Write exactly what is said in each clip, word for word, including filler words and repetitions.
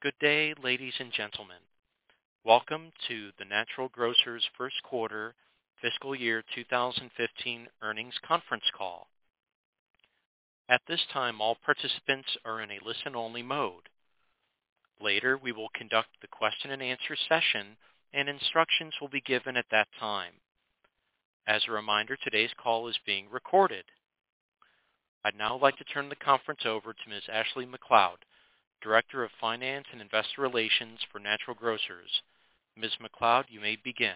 Good day, ladies and gentlemen. Welcome to the Natural Grocers First Quarter Fiscal Year two thousand fifteen Earnings Conference Call. At this time, all participants are in a listen-only mode. Later, we will conduct the question and answer session, and instructions will be given at that time. As a reminder, today's call is being recorded. I'd now like to turn the conference over to Miz Ashley McLeod, Director of Finance and Investor Relations for Natural Grocers. Miz McLeod, you may begin.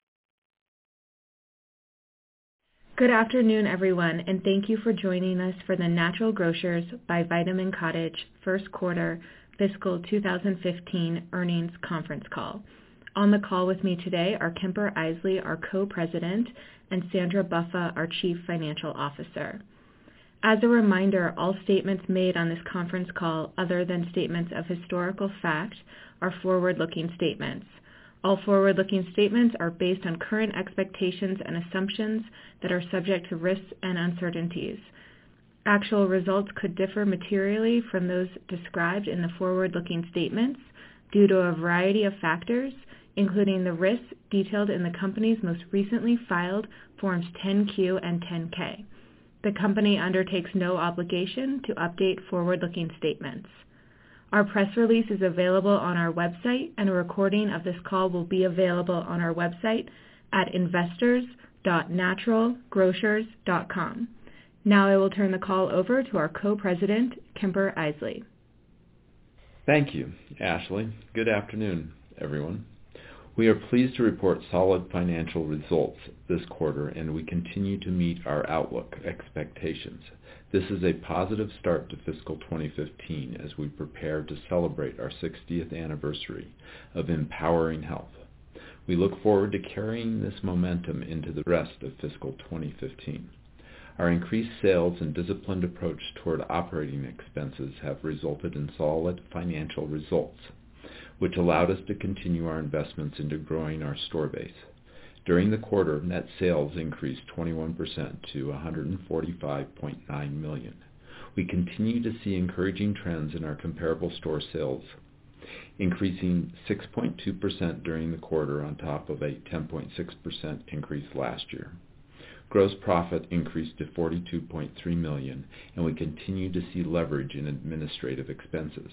Good afternoon, everyone, and thank you for joining us for the Natural Grocers by Vitamin Cottage First Quarter Fiscal two thousand fifteen Earnings Conference Call. On the call with me today are Kemper Isely, our Co-President, and Sandra Buffa, our Chief Financial Officer. As a reminder, all statements made on this conference call, other than statements of historical fact, are forward-looking statements. All forward-looking statements are based on current expectations and assumptions that are subject to risks and uncertainties. Actual results could differ materially from those described in the forward-looking statements due to a variety of factors, including the risks detailed in the company's most recently filed Forms ten Q and ten K. The company undertakes no obligation to update forward-looking statements. Our press release is available on our website, and a recording of this call will be available on our website at investors dot natural grocers dot com. Now I will turn the call over to our Co-President, Kemper Isely. Thank you, Ashley. Good afternoon, everyone. We are pleased to report solid financial results this quarter, and we continue to meet our outlook expectations. This is a positive start to fiscal twenty fifteen as we prepare to celebrate our sixtieth anniversary of Empowering Health. We look forward to carrying this momentum into the rest of fiscal twenty fifteen. Our increased sales and disciplined approach toward operating expenses have resulted in solid financial results, which allowed us to continue our investments into growing our store base. During the quarter, net sales increased twenty-one percent to one hundred forty-five point nine million dollars. We continue to see encouraging trends in our comparable store sales, increasing six point two percent during the quarter on top of a ten point six percent increase last year. Gross profit increased to forty-two point three million dollars, and we continue to see leverage in administrative expenses.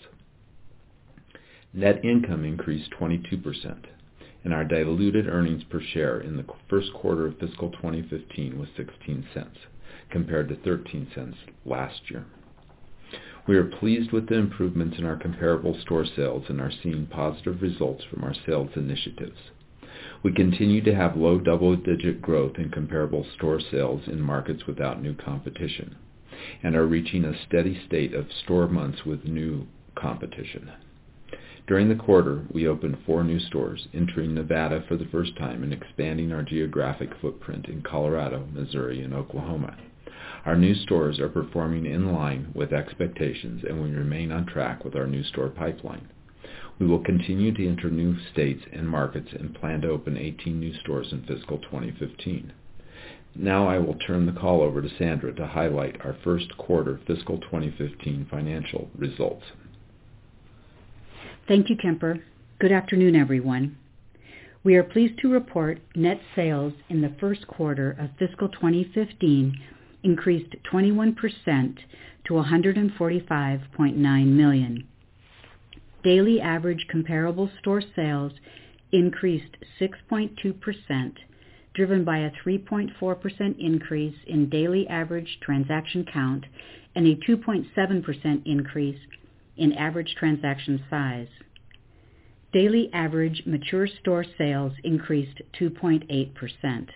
Net income increased twenty-two percent, and our diluted earnings per share in the first quarter of fiscal twenty fifteen was sixteen cents, compared to thirteen cents last year. We are pleased with the improvements in our comparable store sales and are seeing positive results from our sales initiatives. We continue to have low double-digit growth in comparable store sales in markets without new competition, and are reaching a steady state of store months with new competition. During the quarter, we opened four new stores, entering Nevada for the first time and expanding our geographic footprint in Colorado, Missouri, and Oklahoma. Our new stores are performing in line with expectations, and we remain on track with our new store pipeline. We will continue to enter new states and markets and plan to open eighteen new stores in fiscal twenty fifteen. Now I will turn the call over to Sandra to highlight our first quarter fiscal twenty fifteen financial results. Thank you, Kemper. Good afternoon, everyone. We are pleased to report net sales in the first quarter of fiscal twenty fifteen increased twenty-one percent to one hundred forty-five point nine million dollars. Daily average comparable store sales increased six point two percent, driven by a three point four percent increase in daily average transaction count and a two point seven percent increase in average transaction size. Daily average mature store sales increased two point eight percent.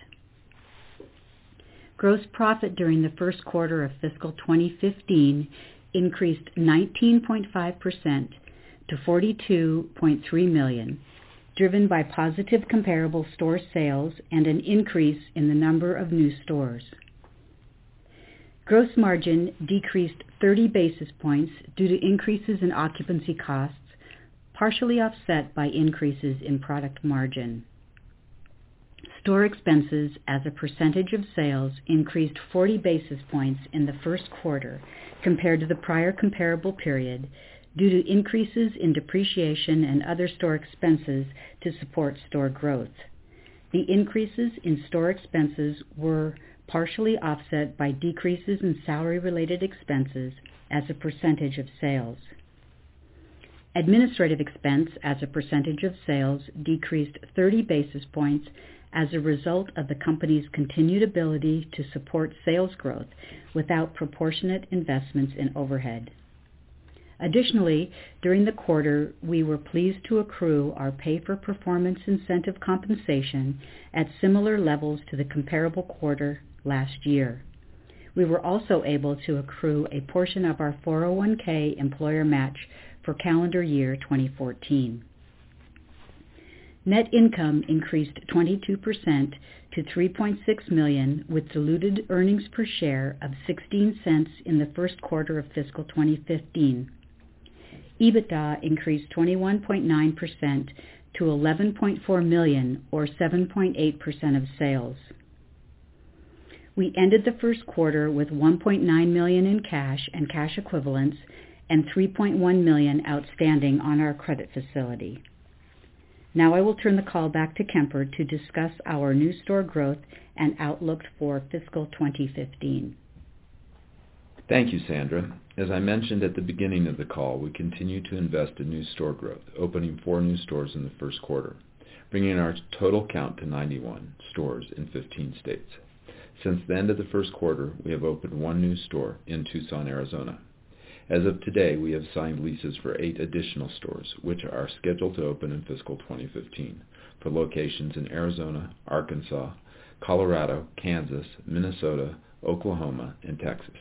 Gross profit during the first quarter of fiscal twenty fifteen increased nineteen point five percent to forty-two point three million dollars, driven by positive comparable store sales and an increase in the number of new stores. Gross margin decreased thirty basis points due to increases in occupancy costs, partially offset by increases in product margin. Store expenses as a percentage of sales increased forty basis points in the first quarter compared to the prior comparable period due to increases in depreciation and other store expenses to support store growth. The increases in store expenses were partially offset by decreases in salary-related expenses as a percentage of sales. Administrative expense as a percentage of sales decreased thirty basis points as a result of the company's continued ability to support sales growth without proportionate investments in overhead. Additionally, during the quarter, we were pleased to accrue our pay-for-performance incentive compensation at similar levels to the comparable quarter last year. We were also able to accrue a portion of our four oh one k employer match for calendar year twenty fourteen. Net income increased twenty-two percent to three point six million dollars with diluted earnings per share of sixteen cents in the first quarter of fiscal twenty fifteen. EBITDA increased twenty-one point nine percent to eleven point four million dollars or seven point eight percent of sales. We ended the first quarter with one point nine million dollars in cash and cash equivalents and three point one million dollars outstanding on our credit facility. Now I will turn the call back to Kemper to discuss our new store growth and outlook for fiscal twenty fifteen. Thank you, Sandra. As I mentioned at the beginning of the call, we continue to invest in new store growth, opening four new stores in the first quarter, bringing our total count to ninety-one stores in fifteen states. Since the end of the first quarter, we have opened one new store in Tucson, Arizona. As of today, we have signed leases for eight additional stores, which are scheduled to open in fiscal twenty fifteen, for locations in Arizona, Arkansas, Colorado, Kansas, Minnesota, Oklahoma, and Texas.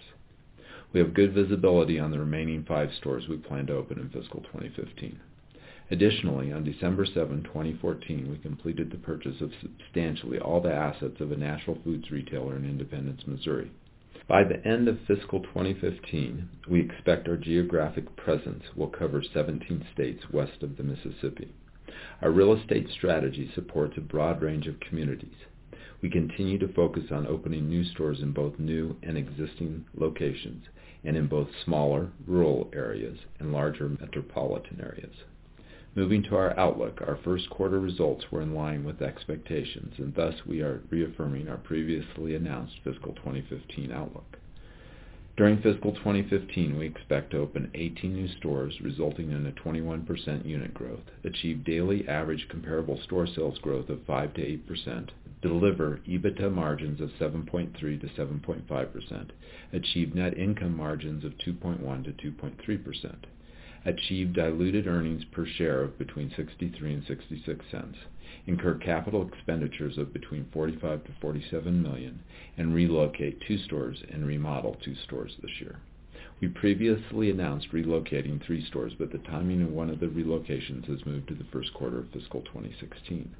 We have good visibility on the remaining five stores we plan to open in fiscal twenty fifteen. Additionally, on December seventh, twenty fourteen, we completed the purchase of substantially all the assets of a natural foods retailer in Independence, Missouri. By the end of fiscal twenty fifteen, we expect our geographic presence will cover seventeen states west of the Mississippi. Our real estate strategy supports a broad range of communities. We continue to focus on opening new stores in both new and existing locations, and in both smaller, rural areas and larger metropolitan areas. Moving to our outlook, our first quarter results were in line with expectations, and thus we are reaffirming our previously announced fiscal twenty fifteen outlook. During fiscal twenty fifteen, we expect to open eighteen new stores, resulting in a twenty-one percent unit growth, achieve daily average comparable store sales growth of five to eight percent, deliver EBITDA margins of seven point three to seven point five percent, achieve net income margins of two point one to two point three percent, achieve diluted earnings per share of between sixty-three and sixty-six cents, incur capital expenditures of between forty-five to forty-seven million, and relocate two stores and remodel two stores this year. We previously announced relocating three stores, but the timing of one of the relocations has moved to the first quarter of fiscal twenty sixteen.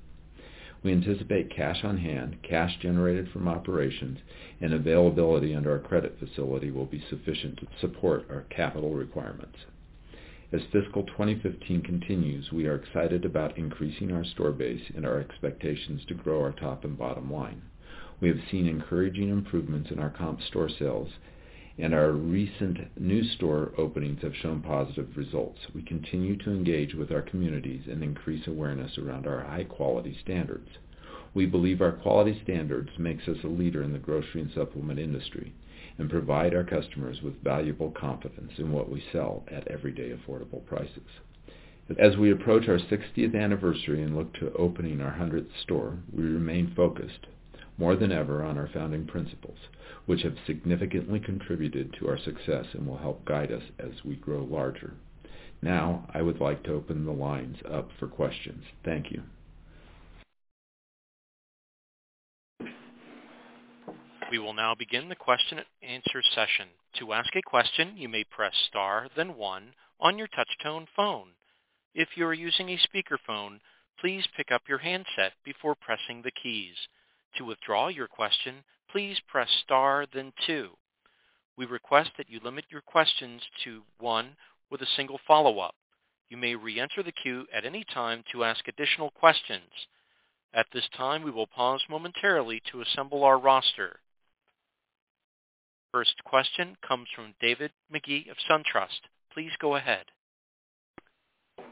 We anticipate cash on hand, cash generated from operations, and availability under our credit facility will be sufficient to support our capital requirements. As fiscal twenty fifteen continues, we are excited about increasing our store base and our expectations to grow our top and bottom line. We have seen encouraging improvements in our comp store sales, and our recent new store openings have shown positive results. We continue to engage with our communities and increase awareness around our high-quality standards. We believe our quality standards makes us a leader in the grocery and supplement industry, and provide our customers with valuable confidence in what we sell at everyday affordable prices. As we approach our sixtieth anniversary and look to opening our hundredth store, we remain focused more than ever on our founding principles, which have significantly contributed to our success and will help guide us as we grow larger. Now, I would like to open the lines up for questions. Thank you. We will now begin the question and answer session. To ask a question, you may press star, then one on your touch-tone phone. If you are using a speakerphone, please pick up your handset before pressing the keys. To withdraw your question, please press star, then two. We request that you limit your questions to one with a single follow-up. You may re-enter the queue at any time to ask additional questions. At this time, we will pause momentarily to assemble our roster. First question comes from David McGee of SunTrust. Please go ahead.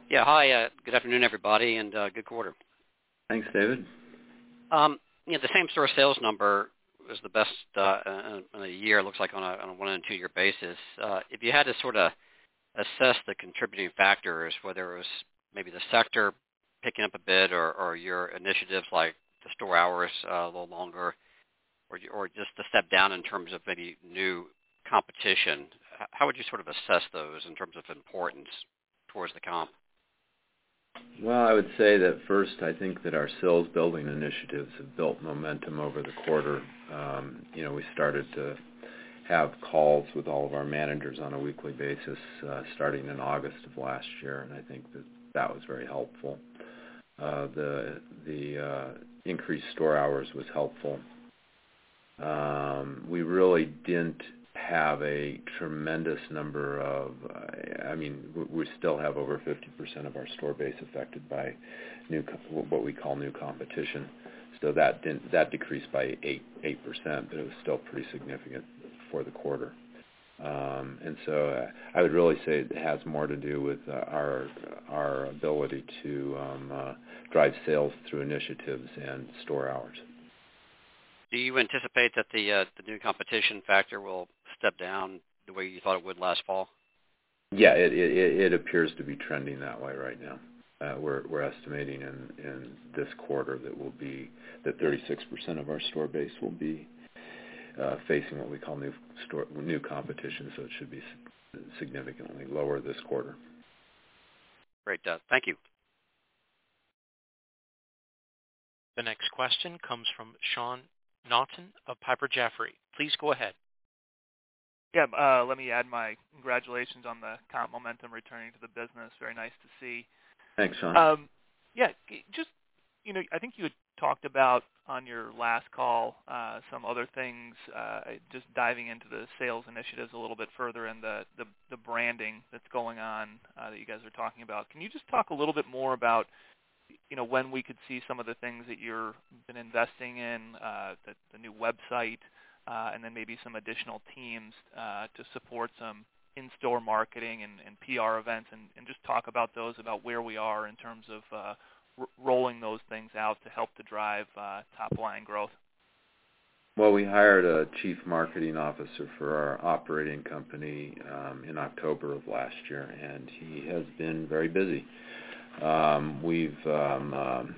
Yeah, hi. Uh, good afternoon, everybody, and uh, good quarter. Thanks, David. Um, you know, the same-store sales number was the best uh, in a year, it looks like, on a, on a one- and two-year basis. Uh, if you had to sort of assess the contributing factors, whether it was maybe the sector picking up a bit or, or your initiatives like the store hours uh, a little longer, or, or just a step down in terms of maybe new competition, how would you sort of assess those in terms of importance towards the comp? Well, I would say that first, I think that our sales building initiatives have built momentum over the quarter. Um, you know, we started to have calls with all of our managers on a weekly basis uh, starting in August of last year, and I think that that was very helpful. Uh, the the uh, increased store hours was helpful. Um, we really didn't have a tremendous number of, uh, I mean, we still have over fifty percent of our store base affected by new, what we call new competition. So that didn't, that decreased by eight eight percent, but it was still pretty significant for the quarter. Um, and so uh, I would really say it has more to do with uh, our our ability to um, uh, drive sales through initiatives and store hours. Do you anticipate that the uh, the new competition factor will step down the way you thought it would last fall? Yeah, it it, it appears to be trending that way right now. Uh, we're we're estimating in, in this quarter that will be that thirty-six percent of our store base will be uh, facing what we call new store new competition. So it should be significantly lower this quarter. Great, uh, thank you. The next question comes from Sean Naughton of Piper Jaffray. Please go ahead. Yeah, uh, let me add my congratulations on the comp momentum returning to the business. Very nice to see. Thanks, Sean. Um, yeah, just, you know, I think you had talked about on your last call uh, some other things, uh, just diving into the sales initiatives a little bit further and the, the, the branding that's going on uh, that you guys are talking about. Can you just talk a little bit more about, you know, when we could see some of the things that you've been investing in, uh, the, the new website, uh, and then maybe some additional teams uh, to support some in-store marketing and, and P R events, and, and just talk about those, about where we are in terms of uh, r- rolling those things out to help to drive uh, top-line growth. Well, we hired a chief marketing officer for our operating company um, in October of last year, and he has been very busy. Um, we've um, um,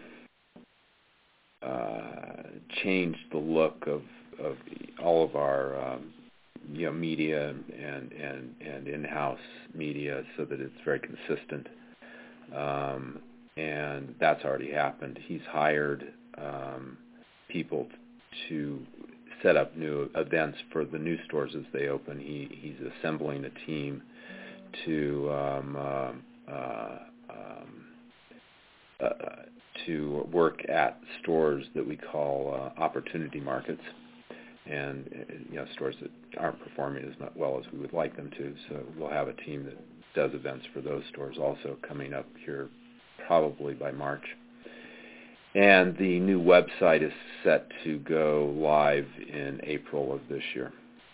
uh, changed the look of, of all of our um, you know, media and, and, and in-house media so that it's very consistent. Um, and that's already happened. He's hired um, people to set up new events for the new stores as they open. He, he's assembling a team to um, uh, uh, um, uh, to work at stores that we call uh, opportunity markets, and you know, stores that aren't performing as well as we would like them to. So we'll have a team that does events for those stores also coming up here probably by March. And the new website is set to go live in April of this year.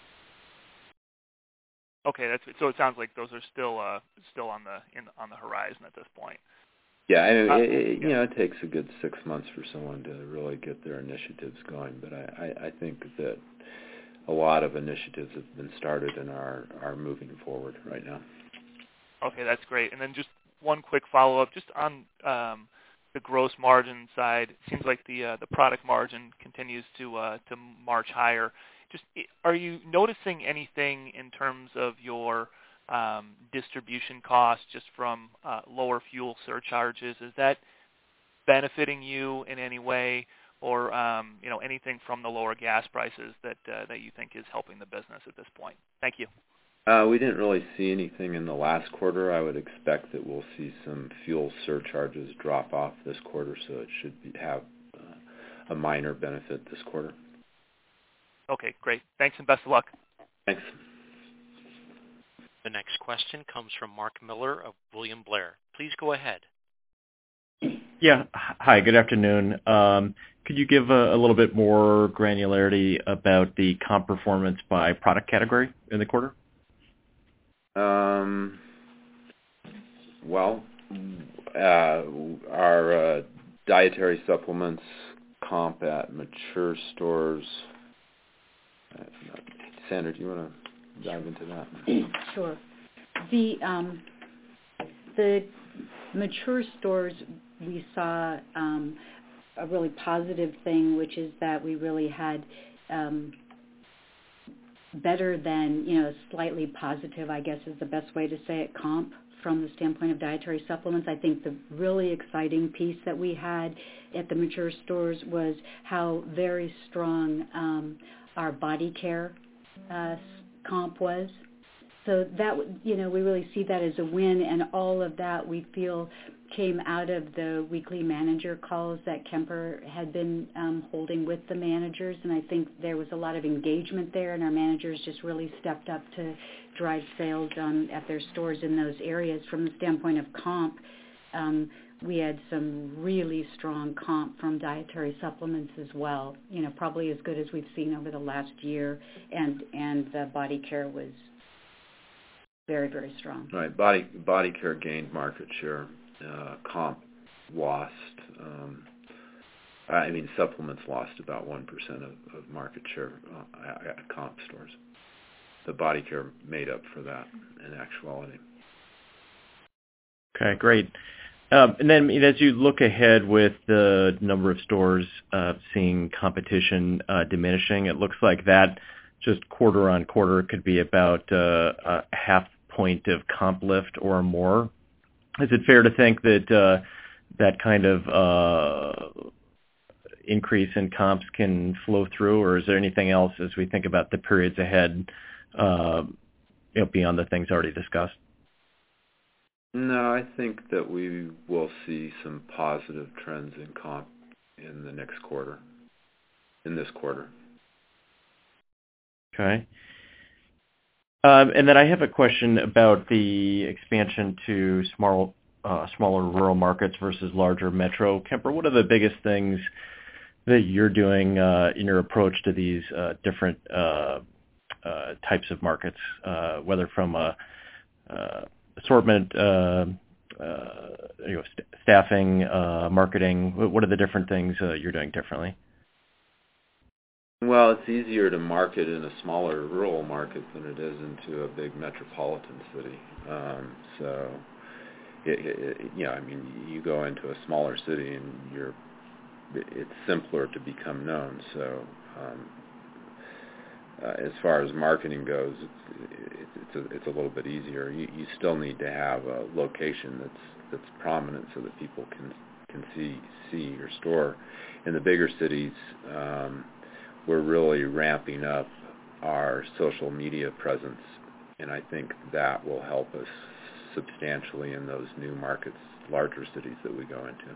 Okay, that's so. It sounds like those are still uh, still on the in, on the horizon at this point. Yeah, I mean, uh, it, it, yeah. you know, it takes a good six months for someone to really get their initiatives going. But I, I, I think that a lot of initiatives have been started and are, are moving forward right now. Okay, that's great. And then just one quick follow-up, just on um, the gross margin side. It seems like the uh, the product margin continues to uh, to march higher. Just are you noticing anything in terms of your um, distribution costs just from uh, lower fuel surcharges? Is that benefiting you in any way, or um, you know, anything from the lower gas prices that uh, that you think is helping the business at this point? Thank you. Uh, we didn't really see anything in the last quarter. I would expect that we'll see some fuel surcharges drop off this quarter, so it should be, have uh, a minor benefit this quarter. Okay, great. Thanks and best of luck. Thanks. The next question comes from Mark Miller of William Blair. Please go ahead. Yeah. Hi, good afternoon. Um, could you give a, a little bit more granularity about the comp performance by product category in the quarter? Um, well, uh, our uh, dietary supplements comp at mature stores. Uh, Sandra, do you want to dive into that? Sure. The um, the mature stores, we saw um, a really positive thing, which is that we really had um, better than, you know, slightly positive, I guess is the best way to say it, comp from the standpoint of dietary supplements. I think the really exciting piece that we had at the mature stores was how very strong um, our body care uh, comp was. So that, you know, we really see that as a win, and all of that we feel came out of the weekly manager calls that Kemper had been um, holding with the managers, and I think there was a lot of engagement there, and our managers just really stepped up to drive sales um, at their stores in those areas. From the standpoint of comp, um, we had some really strong comp from dietary supplements as well, you know, probably as good as we've seen over the last year, and, and the body care was very, very strong. Right. Body body care gained market share. Uh, comp lost. Um, I mean, supplements lost about one percent of, of market share uh, at comp stores. The body care made up for that in actuality. Okay, great. Um, and then as you look ahead with the number of stores uh, seeing competition uh, diminishing, it looks like that just quarter on quarter could be about uh, a half point of comp lift or more. Is it fair to think that uh, that kind of uh, increase in comps can flow through, or is there anything else as we think about the periods ahead, uh, you know, beyond the things already discussed? No, I think that we will see some positive trends in comp in the next quarter, in this quarter. Okay. Um, and then I have a question about the expansion to small, uh, smaller rural markets versus larger metro. Kemper, what are the biggest things that you're doing uh, in your approach to these uh, different uh, uh, types of markets, uh, whether from a, uh, assortment, uh, uh, you know, st- staffing, uh, marketing? What are the different things uh, you're doing differently? Well, it's easier to market in a smaller rural market than it is into a big metropolitan city. Um, so, it, it, you know, I mean, you go into a smaller city and you're, it's simpler to become known. So, um, uh, as far as marketing goes, it's it's it's a, it's a little bit easier. You, you still need to have a location that's that's prominent so that people can can see see your store. In the bigger cities, um, we're really ramping up our social media presence, and I think that will help us substantially in those new markets, larger cities that we go into.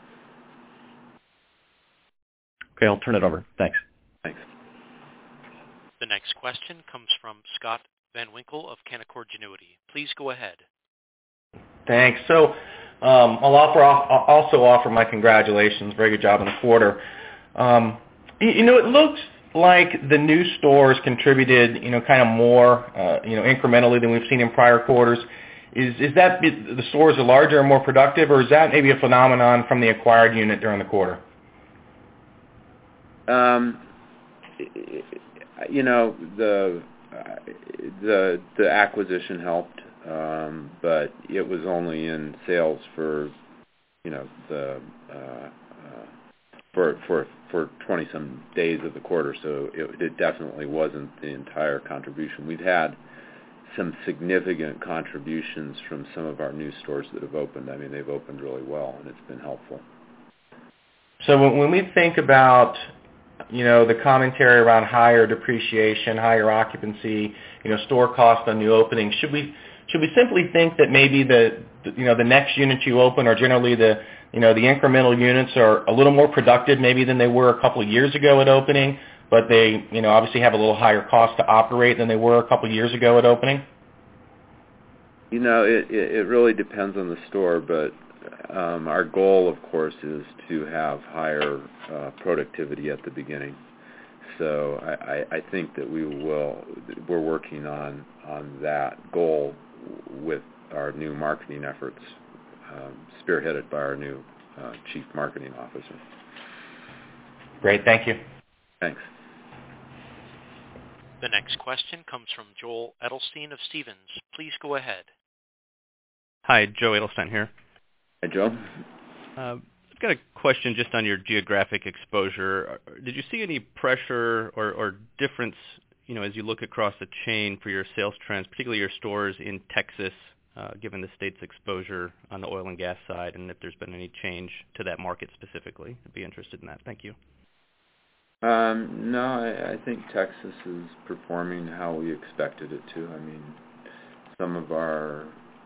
Okay, I'll turn it over. Thanks. Thanks. The next question comes from Scott Van Winkle of Canaccord Genuity. Please go ahead. Thanks. So um, I'll offer I'll also offer my congratulations. Very good job in the quarter. Um, you, you know, it looks like the new stores contributed, you know, kind of more, uh, you know, incrementally than we've seen in prior quarters. Is is that the stores are larger and more productive, or is that maybe a phenomenon from the acquired unit during the quarter? Um, you know, the the the acquisition helped, um, but it was only in sales for, you know, the uh, uh, for for for twenty some days of the quarter, so it, it definitely wasn't the entire contribution. We've had some significant contributions from some of our new stores that have opened. I mean, they've opened really well, and it's been helpful. So when, when we think about, you know, the commentary around higher depreciation, higher occupancy, you know, store cost on new openings, should we should we simply think that maybe the, the you know the next units you open are generally the you know the incremental units are a little more productive maybe than they were a couple of years ago at opening, but they you know obviously have a little higher cost to operate than they were a couple of years ago at opening? You know, it it, it really depends on the store, but Um, our goal, of course, is to have higher uh, productivity at the beginning. So I, I, I think that we will. We're working on on that goal with our new marketing efforts. um, spearheaded by our new uh, Chief Marketing Officer. Great, thank you. Thanks. The next question comes from Joel Edelstein of Stephens. Please go ahead. Hi, Joe Edelstein here. Hi, Joe. Uh, I've got a question just on your geographic exposure. Did you see any pressure or, or difference, you know, as you look across the chain for your sales trends, particularly your stores in Texas, uh, given the state's exposure on the oil and gas side, and if there's been any change to that market specifically? I'd be interested in that. Thank you. Um, no, I, I think Texas is performing how we expected it to. I mean, some of our,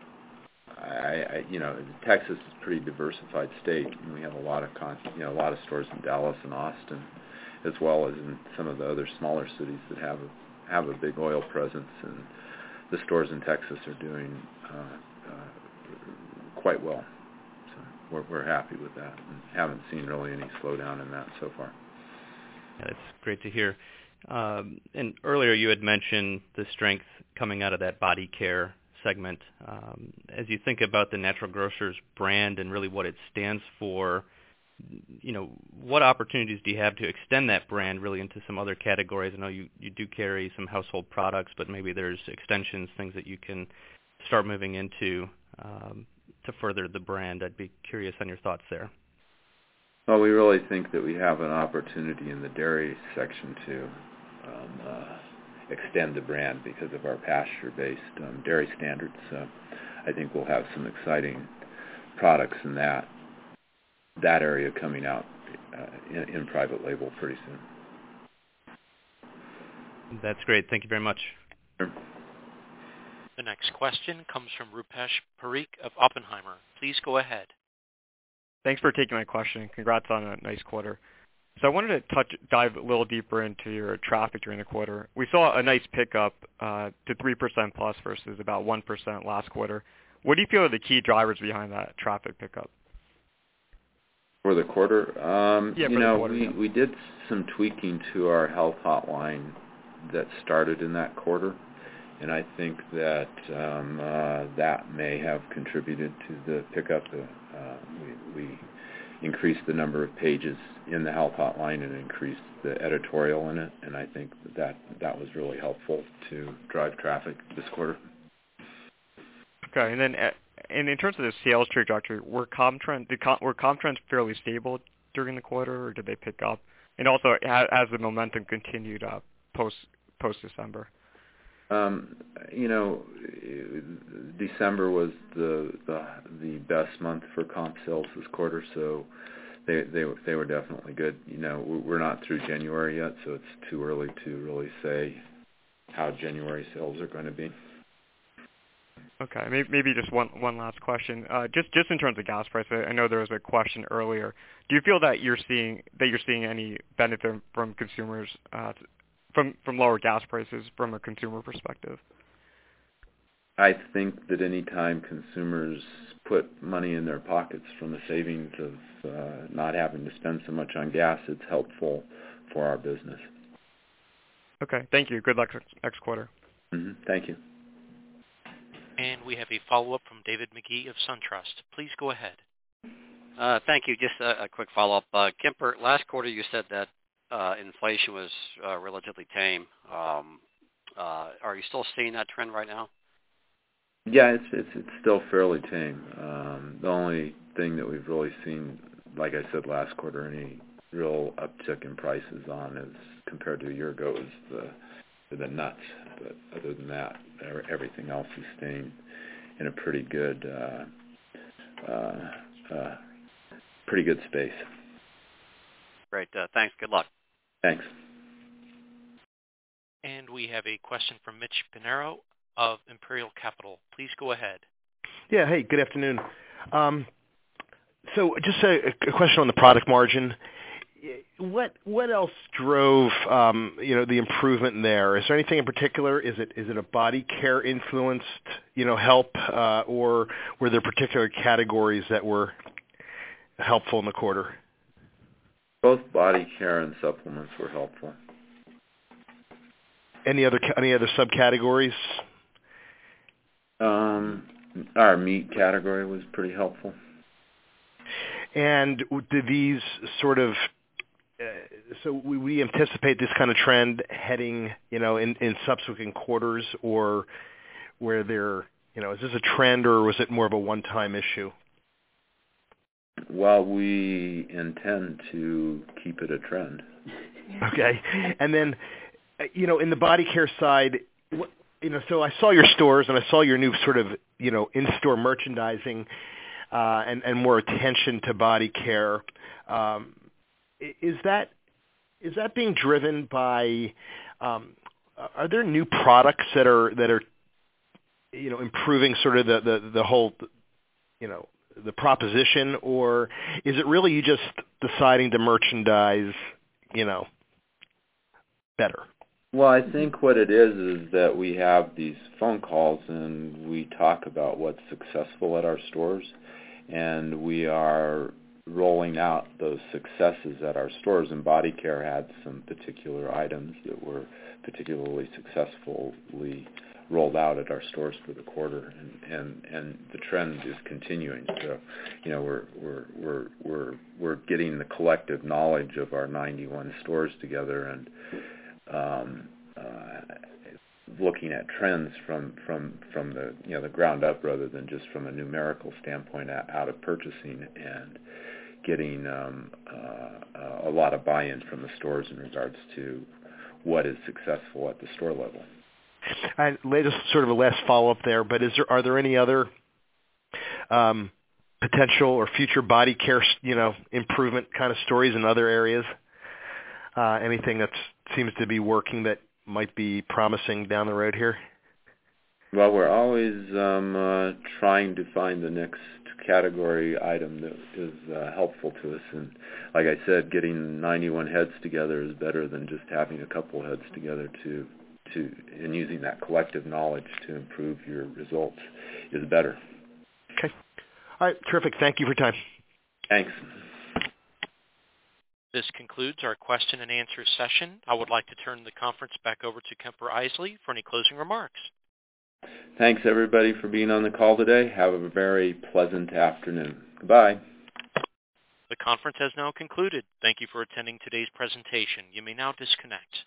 I, I you know, Texas is a pretty diversified state, and we have a lot of, con, you know, a lot of stores in Dallas and Austin, as well as in some of the other smaller cities that have a, have a big oil presence, and the stores in Texas are doing uh, uh, quite well. So we're, we're happy with that, and haven't seen really any slowdown in that so far. Yeah, that's great to hear. Um, and earlier you had mentioned the strength coming out of that body care segment. Um, as you think about the Natural Grocers brand and really what it stands for, you know, what opportunities do you have to extend that brand really into some other categories? I know you, you do carry some household products, but maybe there's extensions, things that you can start moving into um, to further the brand. I'd be curious on your thoughts there. Well, we really think that we have an opportunity in the dairy section to um, uh, extend the brand because of our pasture-based um, dairy standards. So I think we'll have some exciting products in that that area coming out uh, in, in private label pretty soon. That's great. Thank you very much. Sure. The next question comes from Rupesh Parikh of Oppenheimer. Please go ahead. Thanks for taking my question. Congrats on a nice quarter. So I wanted to touch, dive a little deeper into your traffic during the quarter. We saw a nice pickup uh, to three percent plus versus about one percent last quarter. What do you feel are the key drivers behind that traffic pickup? For the quarter? Um, yeah, you for know, the quarter, we, yeah. we did some tweaking to our health hotline that started in that quarter, and I think that um, uh, that may have contributed to the pickup. Uh, uh, we, we increased the number of pages in the health hotline and increased the editorial in it, and I think that that was really helpful to drive traffic this quarter. Okay, and then uh, and in terms of the sales trajectory, were comp trend did comp, were comp trends fairly stable during the quarter, or did they pick up? And also, has, has the momentum continued uh, post post December? Um, you know, December was the, the the best month for comp sales this quarter, so they they they were definitely good. You know, we're not through January yet, so it's too early to really say how January sales are going to be. Okay, maybe, maybe just one one last question. Uh, just just in terms of gas price, I know there was a question earlier. Do you feel that you're seeing that you're seeing any benefit from consumers? Uh, From from lower gas prices from a consumer perspective? I think that any time consumers put money in their pockets from the savings of uh, not having to spend so much on gas, it's helpful for our business. Okay, thank you. Good luck next quarter. Mm-hmm. Thank you. And we have a follow-up from David McGee of SunTrust. Please go ahead. Uh, thank you. Just a, a quick follow-up. Uh, Kemper, last quarter you said that Uh, inflation was uh, relatively tame. Um, uh, are you still seeing that trend right now? Yeah, it's it's, it's still fairly tame. Um, the only thing that we've really seen, like I said last quarter, any real uptick in prices on as compared to a year ago is the the nuts. But other than that, everything else is staying in a pretty good uh, uh, uh, pretty good space. Great. Uh, thanks. Good luck. Thanks. And we have a question from Mitch Pinheiro of Imperial Capital. Please go ahead. Yeah, hey, good afternoon. Um, so just a, a question on the product margin. What what else drove um, you know the improvement there? Is there anything in particular? Is it is it a body care influenced you know help, uh, or were there particular categories that were helpful in the quarter? Both body care and supplements were helpful. Any other any other subcategories? Um, our meat category was pretty helpful. And do these sort of uh, so we, we anticipate this kind of trend heading, you know, in, in subsequent quarters, or where they're, you know, is this a trend or was it more of a one-time issue? Well, we intend to keep it a trend. Okay. And then, you know, in the body care side, you know, so I saw your stores and I saw your new sort of, you know, in-store merchandising uh, and, and more attention to body care. Um, is that is that being driven by? Um, are there new products that are that are, you know, improving sort of the, the, the whole, you know, the proposition, or is it really you just deciding to merchandise, you know, better? Well, I think what it is is that we have these phone calls and we talk about what's successful at our stores, and we are rolling out those successes at our stores. And Body Care had some particular items that were particularly successfully rolled out at our stores for the quarter, and, and, and the trend is continuing. So, you know, we're we're we're we're we're getting the collective knowledge of our ninety-one stores together and um, uh, looking at trends from, from from the you know the ground up rather than just from a numerical standpoint out of purchasing, and getting um, uh, a lot of buy-in from the stores in regards to what is successful at the store level. And latest sort of a last follow-up there, but is there are there any other um, potential or future body care, you know, improvement kind of stories in other areas? Uh, anything that seems to be working that might be promising down the road here? Well, we're always um, uh, trying to find the next category item that is uh, helpful to us. And like I said, getting ninety-one heads together is better than just having a couple heads together to, to and using that collective knowledge to improve your results is better. Okay. All right. Terrific. Thank you for your time. Thanks. This concludes our question and answer session. I would like to turn the conference back over to Kemper Isley for any closing remarks. Thanks, everybody, for being on the call today. Have a very pleasant afternoon. Goodbye. The conference has now concluded. Thank you for attending today's presentation. You may now disconnect.